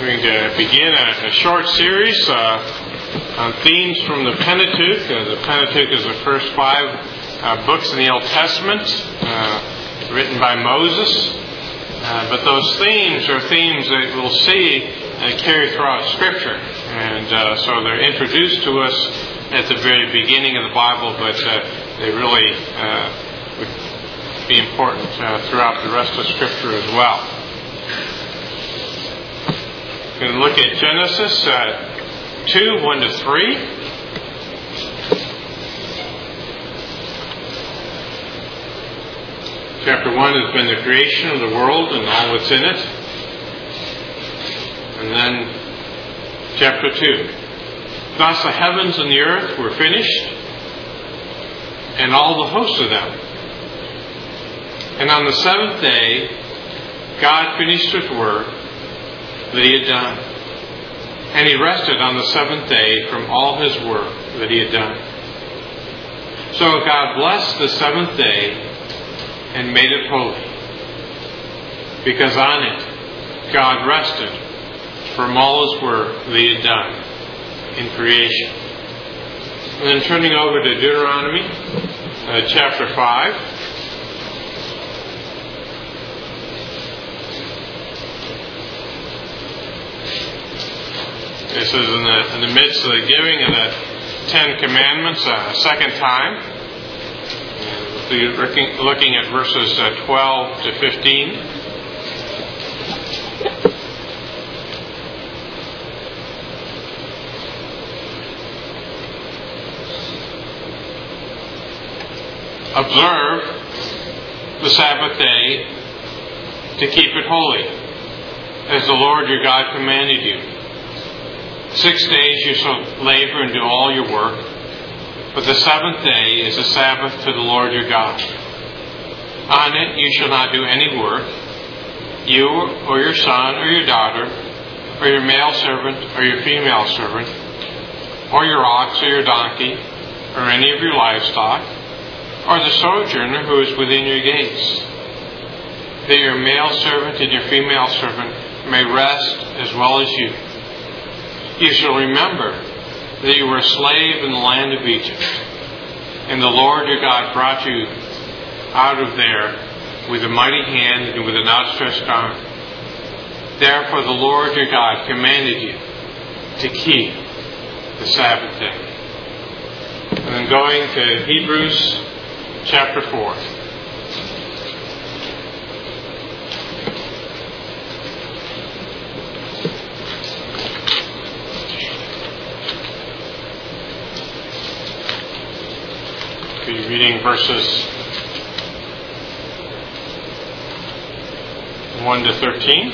going to begin a short series on themes from the Pentateuch. The Pentateuch is the first 5 books in the Old Testament written by Moses. But those themes are themes that we'll see carry throughout Scripture. And so they're introduced to us at the very beginning of the Bible, but they really would be important throughout the rest of Scripture as well. We're going to look at Genesis 2, 1 to 3. Chapter 1 has been the creation of the world and all that's in it. And then chapter 2. Thus the heavens and the earth were finished, and all the hosts of them. And on the 7th day, God finished His work that He had done. And He rested on the 7th day from all His work that He had done. So God blessed the 7th day and made it holy, because on it God rested from all His work that He had done in creation. And then turning over to Deuteronomy chapter 5. This is in the midst of the giving of the 10 Commandments a second time. And we'll be looking at verses 12 to 15. Observe the Sabbath day to keep it holy, as the Lord your God commanded you. 6 days you shall labor and do all your work, but the 7th day is a Sabbath to the Lord your God. On it you shall not do any work, you or your son or your daughter, or your male servant or your female servant, or your ox or your donkey, or any of your livestock, or the sojourner who is within your gates, that your male servant and your female servant may rest as well as you. You shall remember that you were a slave in the land of Egypt, and the Lord your God brought you out of there with a mighty hand and with an outstretched arm. Therefore the Lord your God commanded you to keep the Sabbath day. And then going to Hebrews chapter 4. We're reading verses 1 to 13.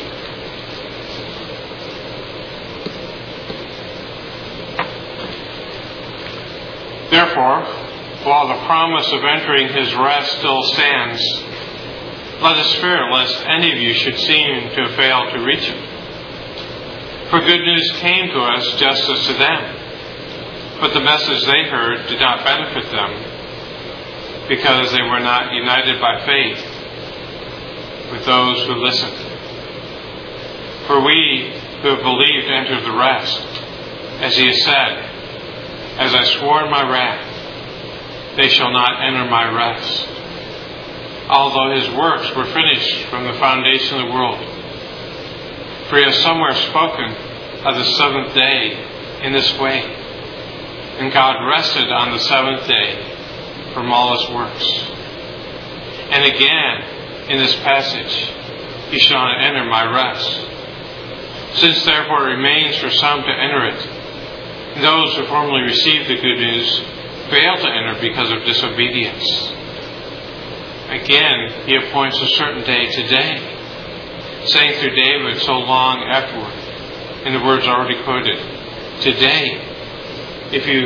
Therefore, while the promise of entering His rest still stands, let us fear lest any of you should seem to have failed to reach it. For good news came to us just as to them, but the message they heard did not benefit them, because they were not united by faith with those who listened. For we who have believed entered the rest, as He has said, as I swore in my wrath, they shall not enter my rest. Although His works were finished from the foundation of the world. For He has somewhere spoken of the 7th day in this way. And God rested on the 7th day from all His works. And again, in this passage, He shall not enter my rest. Since therefore it remains for some to enter it, and those who formerly received the good news fail to enter because of disobedience. Again, He appoints a certain day today, saying through David so long afterward, in the words already quoted, Today, if you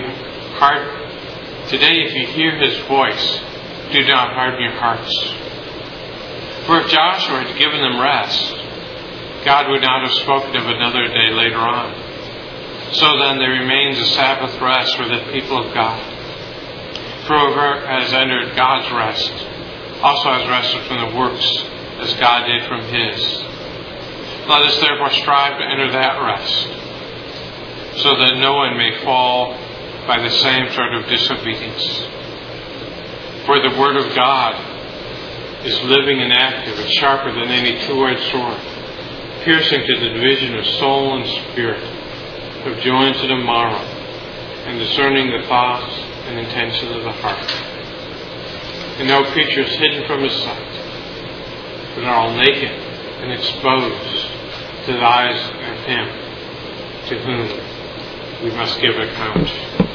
hear His voice, do not harden your hearts. For if Joshua had given them rest, God would not have spoken of another day later on. So then there remains a Sabbath rest for the people of God. For whoever has entered God's rest also has rested from the works as God did from His. Let us therefore strive to enter that rest, so that no one may fall by the same sort of disobedience. For the Word of God is living and active and sharper than any two-edged sword, piercing to the division of soul and spirit, of joints and of marrow, and discerning the thoughts and intentions of the heart. And no creature is hidden from His sight, but are all naked and exposed to the eyes of Him to whom we must give account.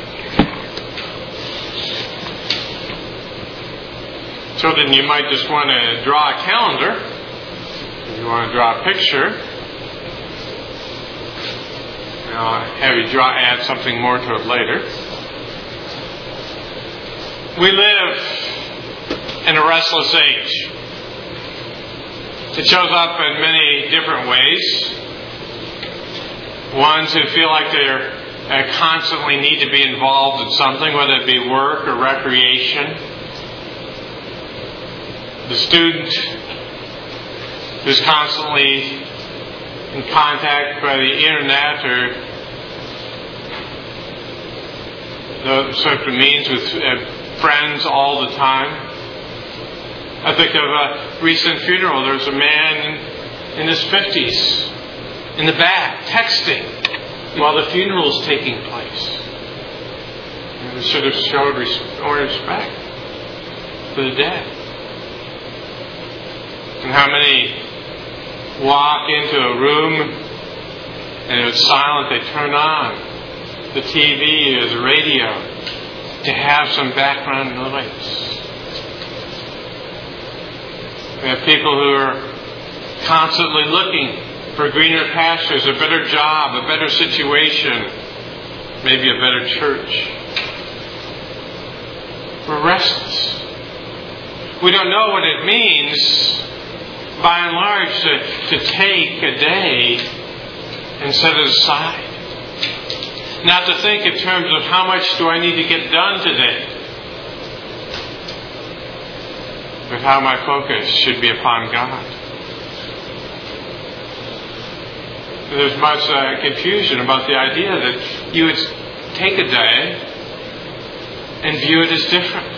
Children, you might just want to draw a calendar. If you want to draw a picture, I'll have you add something more to it later. We live in a restless age. It shows up in many different ways. Ones who feel like they constantly need to be involved in something, whether it be work or recreation. The student who's constantly in contact by the internet or those sort of means with friends all the time. I think of a recent funeral. There was a man in his 50s in the back texting while the funeral was taking place. And it should have showed respect for the dead. And how many walk into a room and it's silent, they turn on the TV or the radio to have some background noise. We have people who are constantly looking for greener pastures, a better job, a better situation, maybe a better church. We're restless. We don't know what it means, by and large, to take a day and set it aside. Not to think in terms of how much do I need to get done today, but how my focus should be upon God. There's much confusion about the idea that you would take a day and view it as different.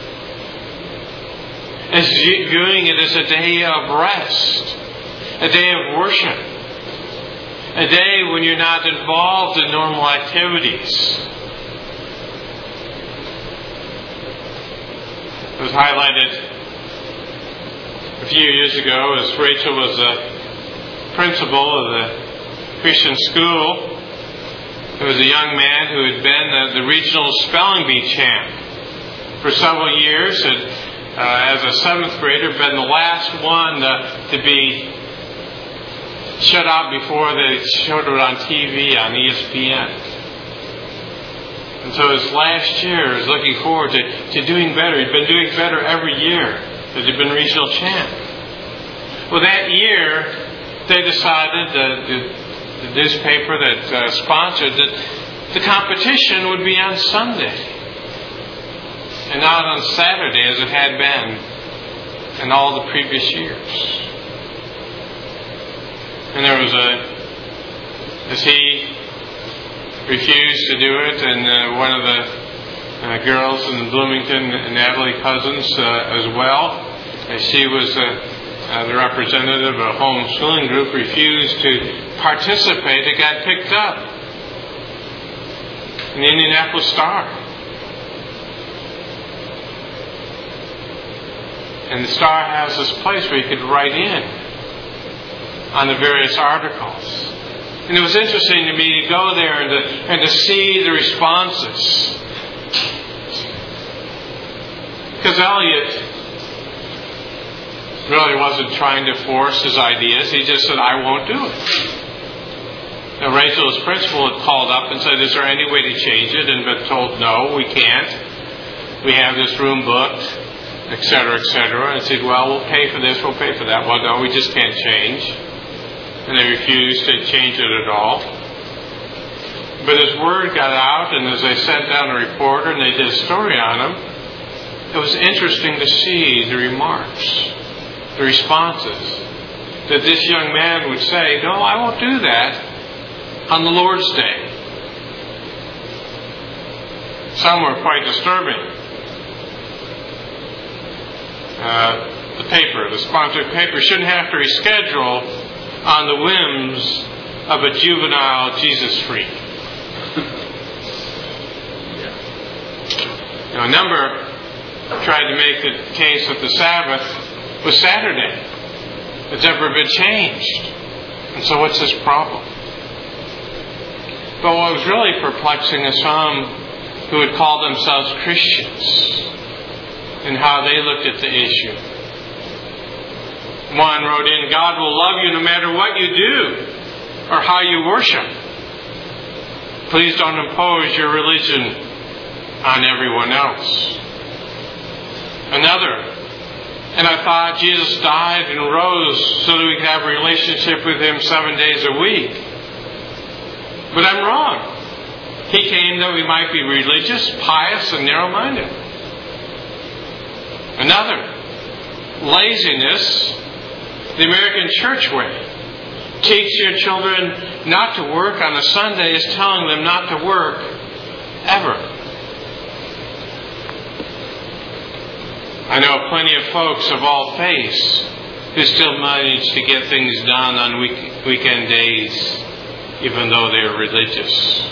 As viewing it as a day of rest, a day of worship, a day when you're not involved in normal activities. It was highlighted a few years ago as Rachel was the principal of the Christian school. There was a young man who had been the regional spelling bee champ for several years, and as a 7th grader, been the last one to be shut out before they showed it on TV on ESPN. And so his last year is looking forward to doing better. He'd been doing better every year that he'd been regional champ. Well, that year, they decided, the newspaper that sponsored, that the competition would be on Sunday and not on Saturday as it had been in all the previous years. And there was as he refused to do it, and one of the girls in Bloomington, Natalie Cousins, as well, as she was the representative of a homeschooling group, refused to participate. It got picked up in the Indianapolis Star. And the Star has this place where you could write in on the various articles. And it was interesting to me to go there and to see the responses. Because Elliot really wasn't trying to force his ideas. He just said, I won't do it. Now, Rachel's principal had called up and said, is there any way to change it? And been told, no, we can't. We have this room booked, etc., etc. And said, well, we'll pay for this, we'll pay for that. Well, no, we just can't change. And they refused to change it at all. But as word got out, and as they sent down a reporter and they did a story on him, it was interesting to see the remarks, the responses. that this young man would say, no, I won't do that on the Lord's Day. Some were quite disturbing. The sponsored paper shouldn't have to reschedule on the whims of a juvenile Jesus freak. A number tried to make the case that the Sabbath was Saturday. It's never been changed. And so what's this problem? But what was really perplexing is some who would call themselves Christians and how they looked at the issue. One wrote in, God will love you no matter what you do or how you worship. Please don't impose your religion on everyone else. Another, and I thought Jesus died and rose so that we could have a relationship with Him 7 days a week. But I'm wrong. He came that we might be religious, pious, and narrow-minded. Another, laziness, the American church way. Teach your children not to work on a Sunday is telling them not to work ever. I know plenty of folks of all faiths who still manage to get things done on weekend days, even though they're religious.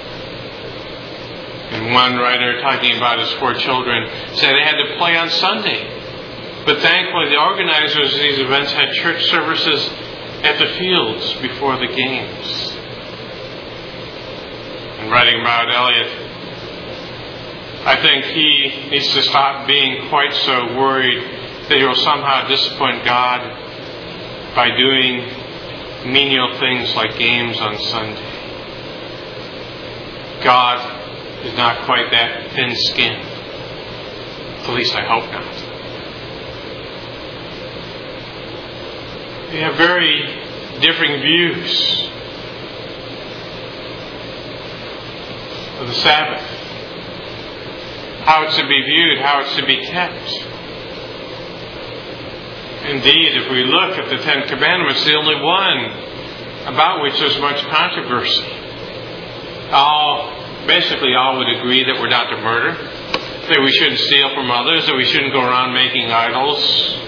And one writer talking about his 4 children said they had to play on Sunday. But thankfully the organizers of these events had church services at the fields before the games. And writing about Elliot, I think he needs to stop being quite so worried that he will somehow disappoint God by doing menial things like games on Sunday. God is not quite that thin-skinned. At least I hope not. We have very differing views of the Sabbath. How it's to be viewed, how it's to be kept. Indeed, if we look at the 10 Commandments, the only one about which there's much controversy. Basically all would agree that we're not to murder, that we shouldn't steal from others, that we shouldn't go around making idols.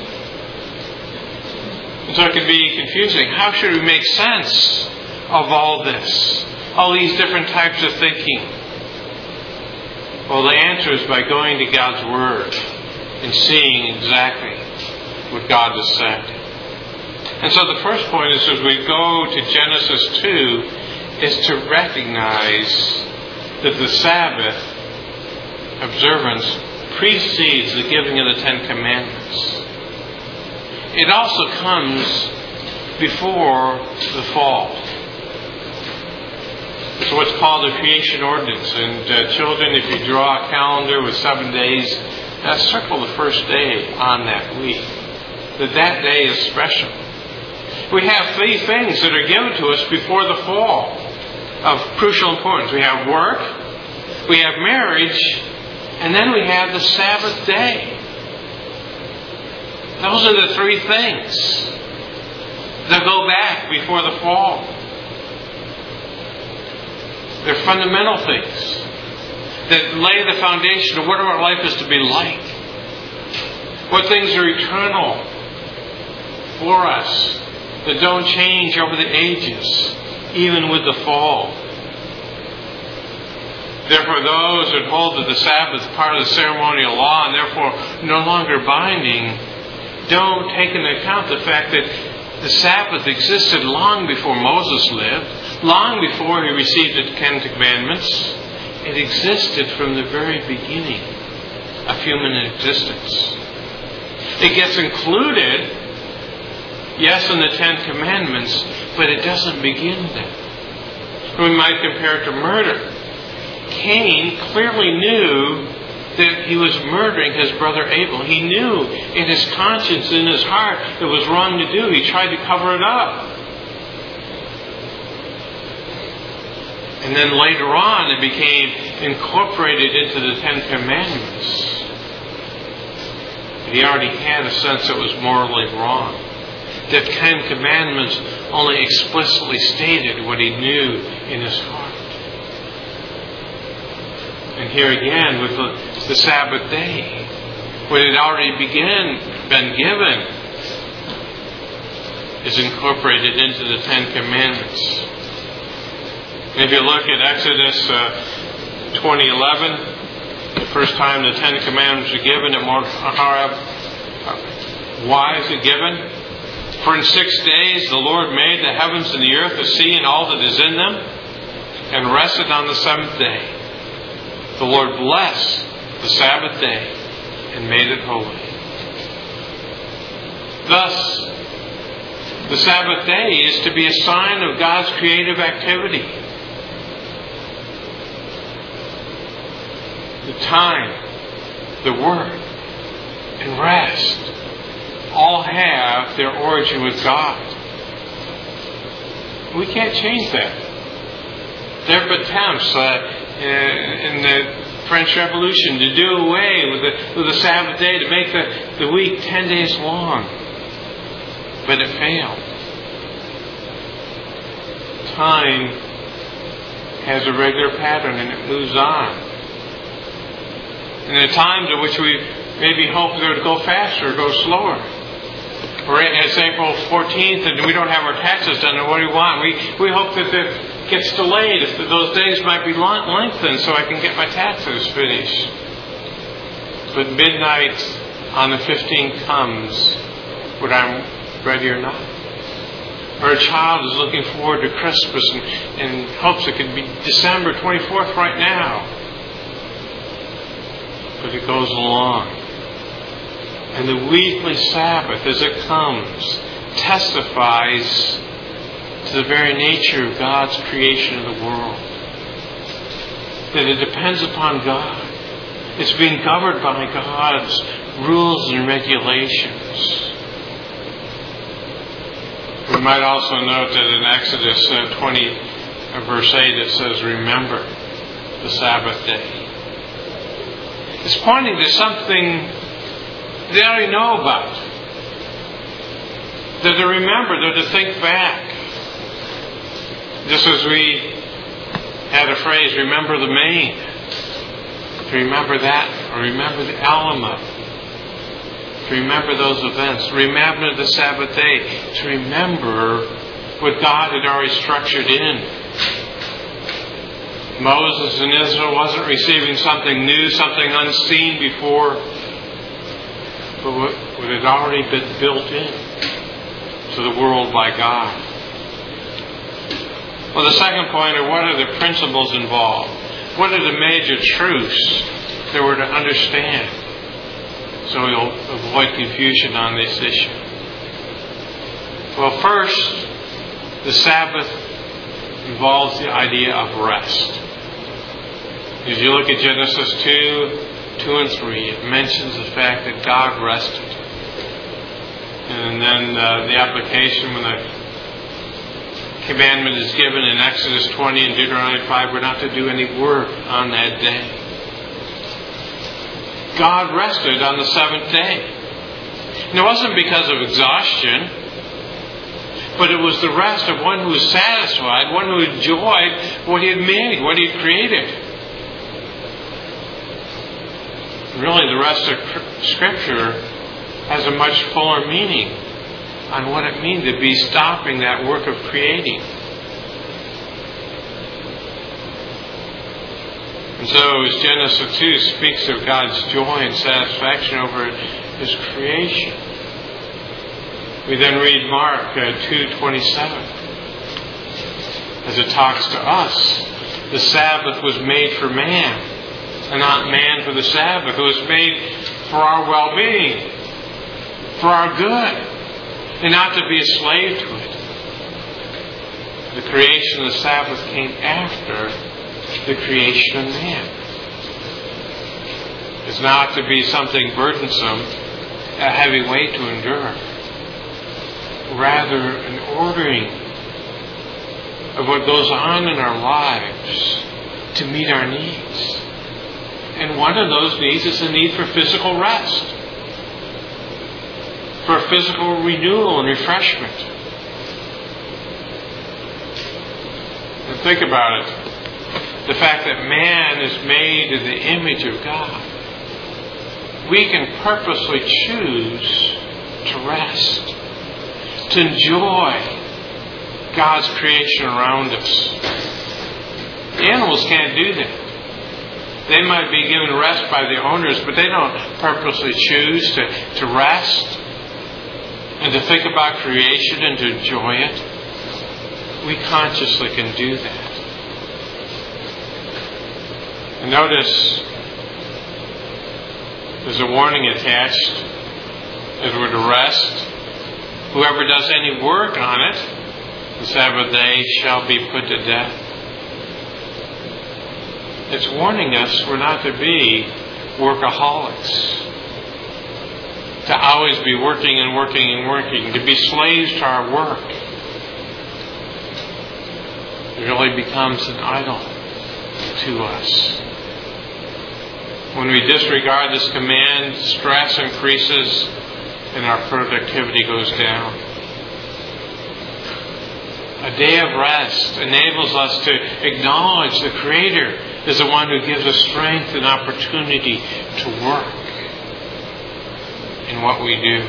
And so it can be confusing. How should we make sense of all this? All these different types of thinking? Well, the answer is by going to God's Word and seeing exactly what God has said. And so the first point is, as we go to Genesis 2, is to recognize that the Sabbath observance precedes the giving of the 10 Commandments. It also comes before the fall. It's what's called the creation ordinance. And children, if you draw a calendar with 7 days, circle the first day on that week. That day is special. We have 3 things that are given to us before the fall of crucial importance. We have work, we have marriage, and then we have the Sabbath day. Those are the 3 things that go back before the fall. They're fundamental things that lay the foundation of what our life is to be like. What things are eternal for us that don't change over the ages, even with the fall. Therefore, those that hold that the Sabbath is part of the ceremonial law and therefore no longer binding, don't take into account the fact that the Sabbath existed long before Moses lived, long before he received the 10 Commandments. It existed from the very beginning of human existence. It gets included, yes, in the 10 Commandments, but it doesn't begin then. We might compare it to murder. Cain clearly knew that he was murdering his brother Abel. He knew in his conscience, in his heart, it was wrong to do. He tried to cover it up. And then later on, it became incorporated into the 10 Commandments. But he already had a sense it was morally wrong. The Ten Commandments only explicitly stated what he knew in his heart. And here again, with the Sabbath day, what had already been given, is incorporated into the Ten Commandments. And if you look at Exodus 20:11, the first time the Ten Commandments were given at Mount Horeb, why is it given? For in 6 days the Lord made the heavens and the earth, the sea, and all that is in them, and rested on the seventh day. The Lord blessed the Sabbath day and made it holy. Thus, the Sabbath day is to be a sign of God's creative activity. The time, the work, and rest all have their origin with God. We can't change that. There have been attempts in the French Revolution to do away with the Sabbath day, to make the week 10 days long. But it failed. Time has a regular pattern and it moves on. And there are times at which we maybe hope that it would go faster or go slower. Or it's April 14th and we don't have our taxes done, and what do we want? We hope that it gets delayed, if those days might be lengthened so I can get my taxes finished. But midnight on the 15th comes, whether I'm ready or not. Or a child is looking forward to Christmas and hopes it could be December 24th right now. But it goes along. And the weekly Sabbath, as it comes, testifies to the very nature of God's creation of the world. That it depends upon God. It's being governed by God's rules and regulations. We might also note that in Exodus 20, verse 8, it says, remember the Sabbath day. It's pointing to something they already know about. They're to remember, they're to think back. Just as we had a phrase, remember the main. To remember that, or remember the Alamo. To remember those events. Remember the Sabbath day. To remember what God had already structured in. Moses and Israel wasn't receiving something new, something unseen before, but what had already been built in to the world by God. Well, the second point are, what are the principles involved? What are the major truths that we're to understand so we'll avoid confusion on this issue? Well, first, the Sabbath involves the idea of rest. As you look at Genesis 2 and 3, it mentions the fact that God rested. And then the application when the commandment is given in Exodus 20 and Deuteronomy 5, we're not to do any work on that day. God rested on the seventh day. And it wasn't because of exhaustion, but it was the rest of one who was satisfied, one who enjoyed what he had made, what he had created. Really, the rest of Scripture has a much fuller meaning on what it means to be stopping that work of creating. And so, as Genesis 2 speaks of God's joy and satisfaction over His creation, we then read Mark 2:27 as it talks to us. The Sabbath was made for man, and not man for the Sabbath. It was made for our well-being, for our good, and not to be a slave to it. The creation of the Sabbath came after the creation of man. It's not to be something burdensome, a heavy weight to endure. Rather, an ordering of what goes on in our lives to meet our needs. And one of those needs is the need for physical rest. for physical renewal and refreshment. And think about it. The fact that man is made in the image of God. We can purposely choose to rest, to enjoy God's creation around us. The animals can't do that. They might be given rest by the owners, but they don't purposely choose to rest and to think about creation and to enjoy it. We consciously can do that. And notice there's a warning attached as we're to rest. Whoever does any work on it, the Sabbath day, shall be put to death. It's warning us we're not to be workaholics. To always be working and working and working. To be slaves to our work. It really becomes an idol to us. When we disregard this command, stress increases and our productivity goes down. A day of rest enables us to acknowledge the Creator is the one who gives us strength and opportunity to work in what we do.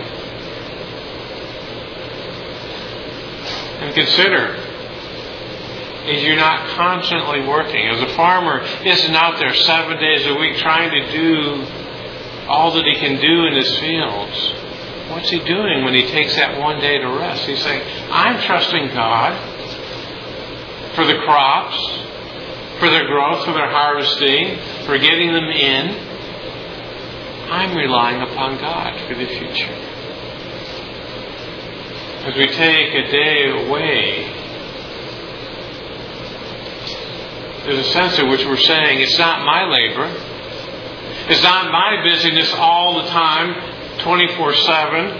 And consider, is you're not constantly working. As a farmer isn't out there 7 days a week trying to do all that he can do in his fields. What's he doing when he takes that one day to rest? He's saying, I'm trusting God for the crops, for their growth, for their harvesting, for getting them in. I'm relying upon God for the future. As we take a day away, there's a sense in which we're saying, it's not my labor. It's not my busyness all the time, 24/7.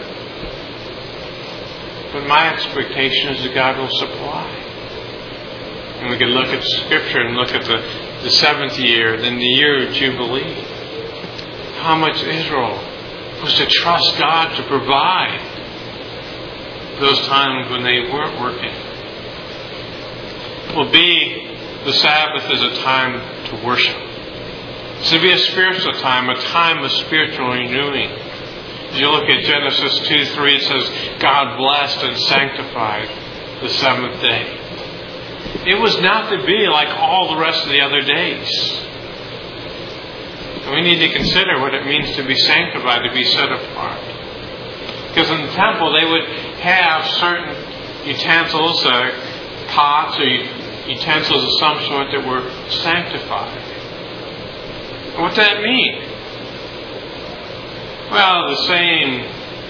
But my expectation is that God will supply. And we can look at Scripture and look at the seventh year, then the year of Jubilee. How much Israel was to trust God to provide those times when they weren't working. The Sabbath is a time to worship. It's to be a spiritual time, a time of spiritual renewing. As you look at Genesis 2:3, it says, God blessed and sanctified the seventh day. It was not to be like all the rest of the other days. And we need to consider what it means to be sanctified, to be set apart. Because in the temple, they would have certain utensils, pots or utensils of some sort that were sanctified. What does that mean? Well, the same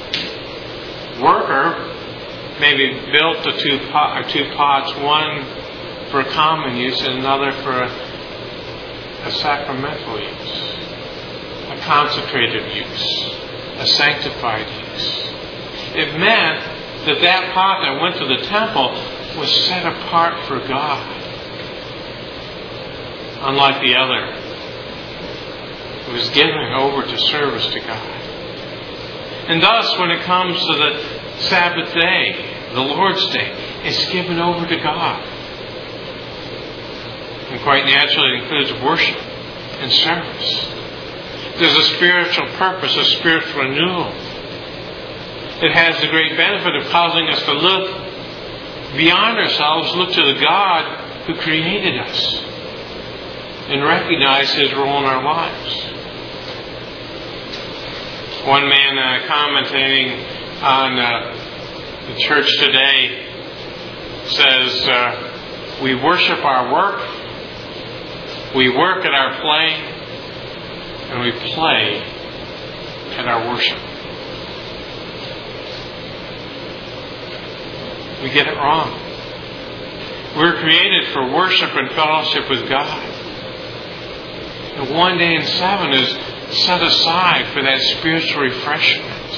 worker maybe built the two pots, one for common use and another for a sacramental use, a consecrated use, a sanctified use. It meant that pot that went to the temple was set apart for God. Unlike the other, it was given over to service to God. And thus, when it comes to the Sabbath day, the Lord's Day, it's given over to God. And quite naturally, it includes worship and service. There's a spiritual purpose, a spiritual renewal. It has the great benefit of causing us to look beyond ourselves, look to the God who created us and recognize His role in our lives. One man commentating on the church today says, we worship our work, we work at our play, and we play at our worship. We get it wrong. We're created for worship and fellowship with God. And one day in 7 is set aside for that spiritual refreshment.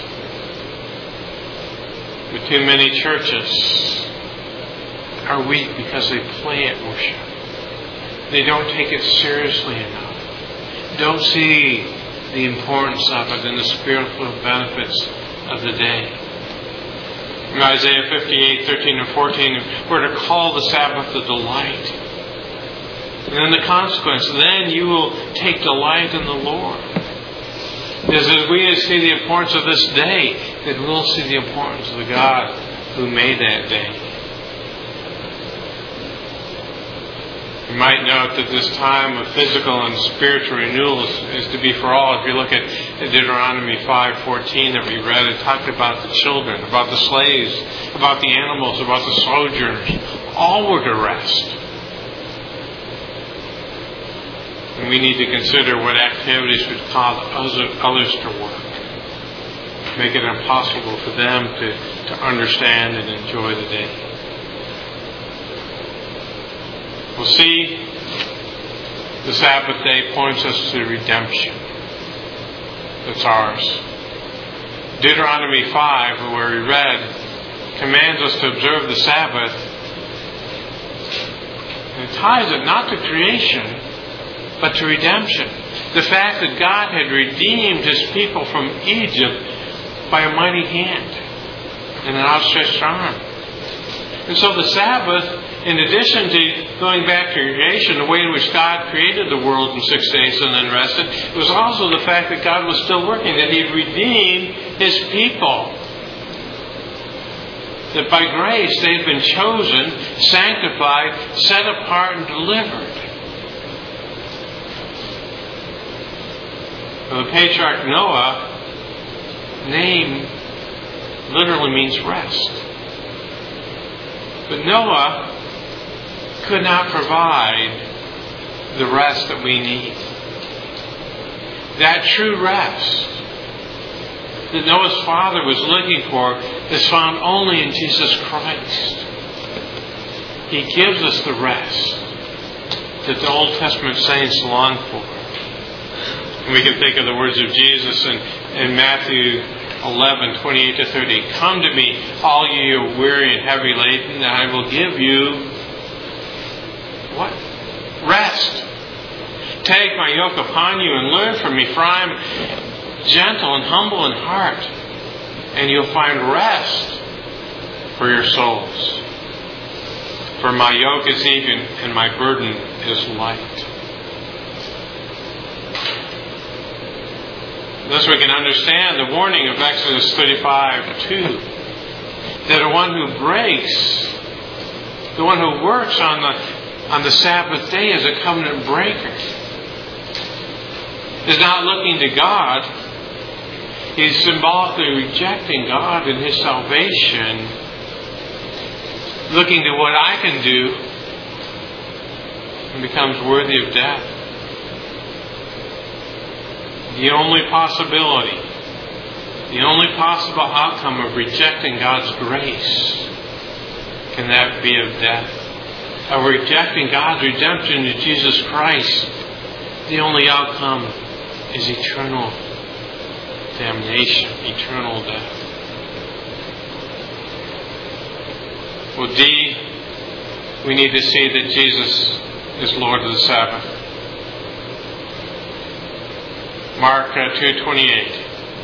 But too many churches are weak because they play at worship. They don't take it seriously enough. Don't see the importance of it and the spiritual benefits of the day. In Isaiah 58:13 and 14, we're to call the Sabbath a delight. And then the consequence, then you will take delight in the Lord. As we see the importance of this day, that we'll see the importance of the God who made that day. You might note that this time of physical and spiritual renewal is to be for all. If you look at Deuteronomy 5:14 that we read, it talked about the children, about the slaves, about the animals, about the sojourners. All were to rest. And we need to consider what activities would cause others to work. Make it impossible for them to understand and enjoy the day. We'll see the Sabbath day points us to redemption that's ours. Deuteronomy 5, where we read, commands us to observe the Sabbath. And it ties it not to creation, but to redemption. The fact that God had redeemed His people from Egypt by a mighty hand and an outstretched arm. And so the Sabbath, in addition to going back to creation, the way in which God created the world in 6 days and then rested, it was also the fact that God was still working, that He had redeemed His people. That by grace they had been chosen, sanctified, set apart, and delivered. The patriarch Noah, name literally means rest. But Noah could not provide the rest that we need. That true rest that Noah's father was looking for is found only in Jesus Christ. He gives us the rest that the Old Testament saints long for. We can think of the words of Jesus in Matthew 11:28-30. Come to me, all ye who are weary and heavy laden, and I will give you what? Rest. Take my yoke upon you and learn from me, for I am gentle and humble in heart, and you'll find rest for your souls. For my yoke is even and my burden is light. Thus we can understand the warning of Exodus 35:2, that the one who breaks, the one who works on the Sabbath day as a covenant breaker, is not looking to God. He's symbolically rejecting God and His salvation, looking to what I can do, and becomes worthy of death. The only possibility, the only possible outcome of rejecting God's grace, can that be of death? Of rejecting God's redemption in Jesus Christ, the only outcome is eternal damnation, eternal death. Well, D, we need to see that Jesus is Lord of the Sabbath. Mark 2:28,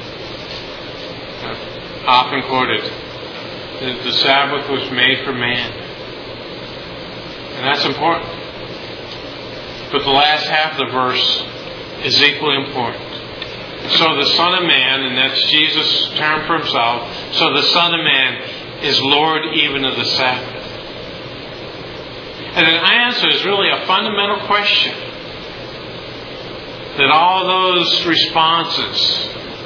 often quoted, that the Sabbath was made for man. And that's important. But the last half of the verse is equally important. So the Son of Man, and that's Jesus' term for Himself, so the Son of Man is Lord even of the Sabbath. And an answer is really a fundamental question that all those responses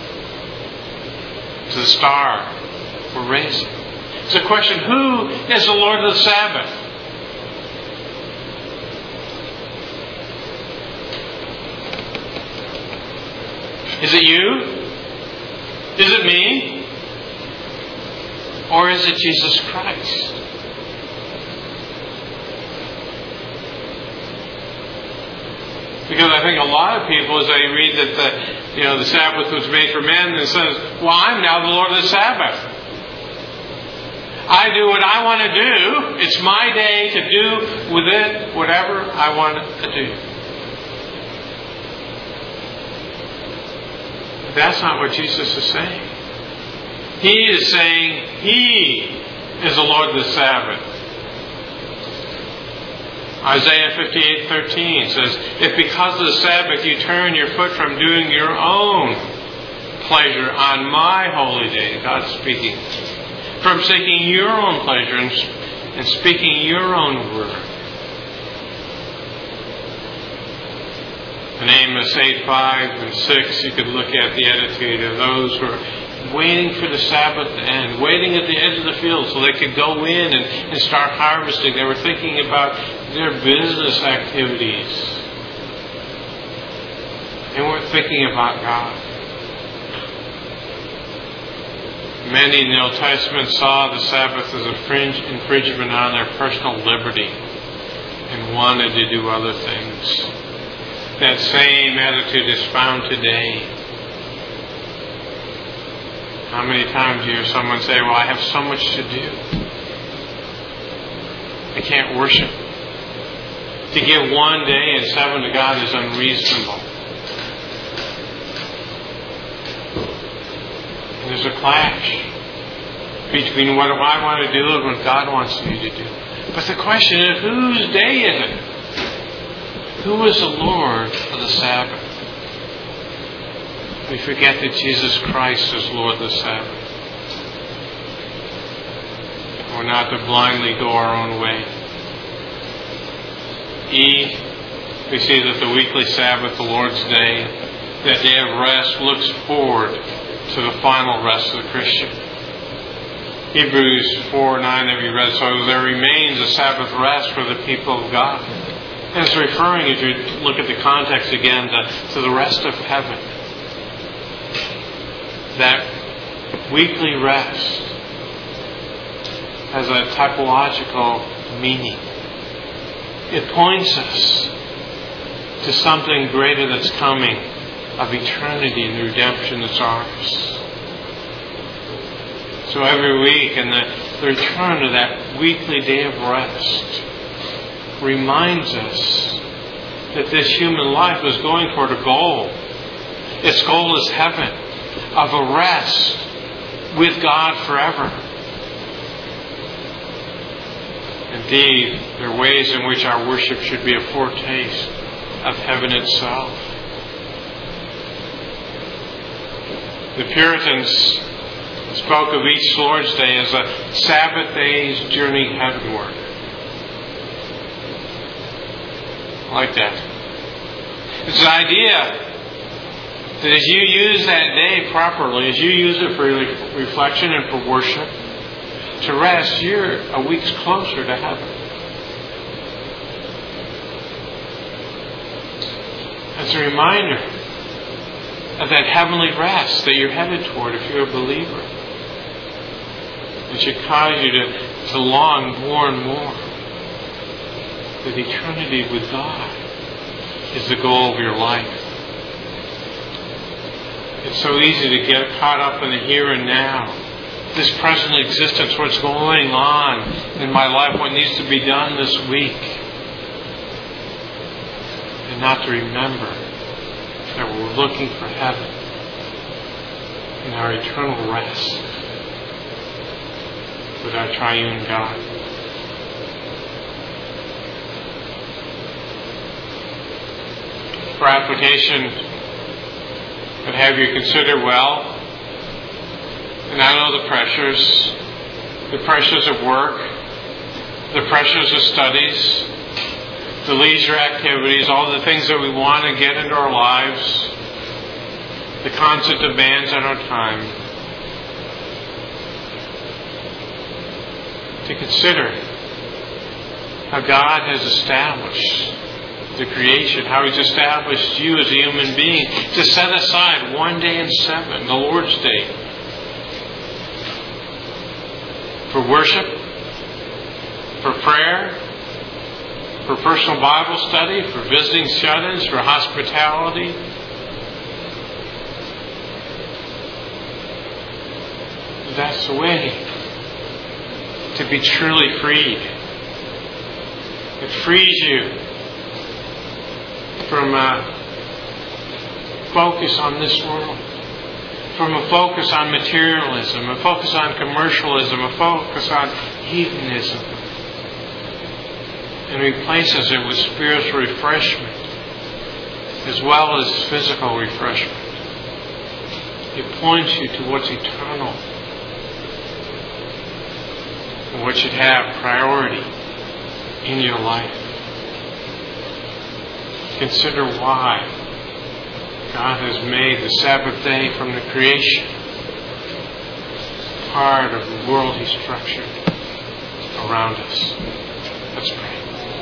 to the star were raising. It's a question, who is the Lord of the Sabbath? Is it you? Is it me? Or is it Jesus Christ? Because I think a lot of people, as they read that the Sabbath was made for men, and says, well, I'm now the Lord of the Sabbath. I do what I want to do. It's my day to do with it whatever I want to do. But that's not what Jesus is saying. He is saying He is the Lord of the Sabbath. Isaiah 58:13 says, if because of the Sabbath you turn your foot from doing your own pleasure on my holy day, God speaking, from seeking your own pleasure and speaking your own word. In Amos 8:5 and 6, you could look at the attitude of those who are waiting for the Sabbath to end, waiting at the edge of the field so they could go in and start harvesting. They were thinking about their business activities. They weren't thinking about God. Many in the Old Testament saw the Sabbath as a infringement on their personal liberty and wanted to do other things. That same attitude is found today. How many times do you hear someone say, well, I have so much to do. I can't worship. To give one day and 7 to God is unreasonable. And there's a clash between what I want to do and what God wants me to do. But the question is, whose day is it? Who is the Lord of the Sabbath? We forget that Jesus Christ is Lord of the Sabbath. We're not to blindly go our own way. We see that the weekly Sabbath, the Lord's Day, that day of rest, looks forward to the final rest of the Christian. Hebrews 4:9 that we read, so there remains a Sabbath rest for the people of God. And it's referring, if you look at the context again, to the rest of heaven. That weekly rest has a typological meaning. It points us to something greater that's coming, of eternity and the redemption that's ours. So every week, and the return to that weekly day of rest reminds us that this human life is going toward a goal. Its goal is heaven, of a rest with God forever. Indeed, there are ways in which our worship should be a foretaste of heaven itself. The Puritans spoke of each Lord's Day as a Sabbath day's journey heavenward. I like that. It's the idea that as you use that day properly, as you use it for reflection and for worship, to rest, you're a week's closer to heaven. It's a reminder of that heavenly rest that you're headed toward if you're a believer. It should cause you to long more and more that eternity with God is the goal of your life. It's so easy to get caught up in the here and now. This present existence, what's going on in my life, what needs to be done this week. And not to remember that we're looking for heaven and our eternal rest with our triune God. For application, I'd have you consider well, and I know the pressures of work, the pressures of studies, the leisure activities, all the things that we want to get into our lives, the constant demands on our time. To consider how God has established the creation, how He's established you as a human being to set aside one day in 7, the Lord's Day, for worship, for prayer, for personal Bible study, for visiting shut-ins, for hospitality. That's the way to be truly freed. It frees you from focus on this world. from a focus on materialism, a focus on commercialism, a focus on hedonism, and replaces it with spiritual refreshment as well as physical refreshment. It points you to what's eternal and what should have priority in your life. Consider why God has made the Sabbath day from the creation part of the world He structured around us. Let's pray.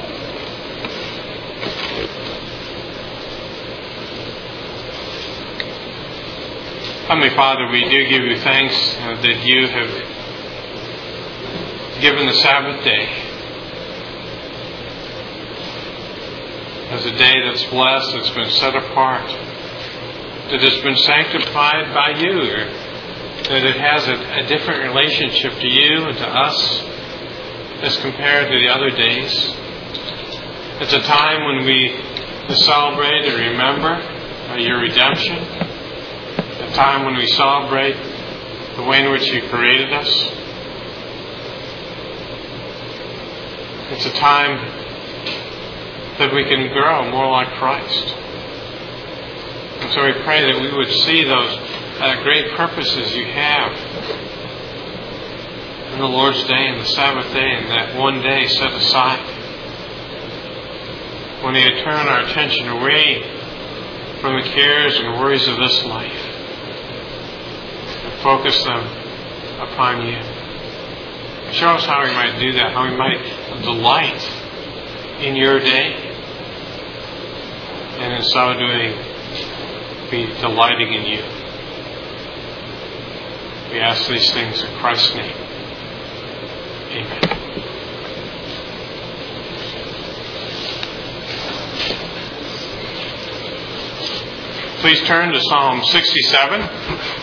Heavenly Father, we do give you thanks that you have given the Sabbath day as a day that's blessed, that's been set apart, that has been sanctified by you, that it has a different relationship to you and to us as compared to the other days. It's a time when we celebrate and remember your redemption, a time when we celebrate the way in which you created us. It's a time that we can grow more like Christ. And so we pray that we would see those great purposes you have in the Lord's day and the Sabbath day and that one day set aside. When we turn our attention away from the cares and worries of this life and focus them upon you. Show us how we might do that, how we might delight in your day, and in so doing, be delighting in you. We ask these things in Christ's name. Amen. Please turn to Psalm 67.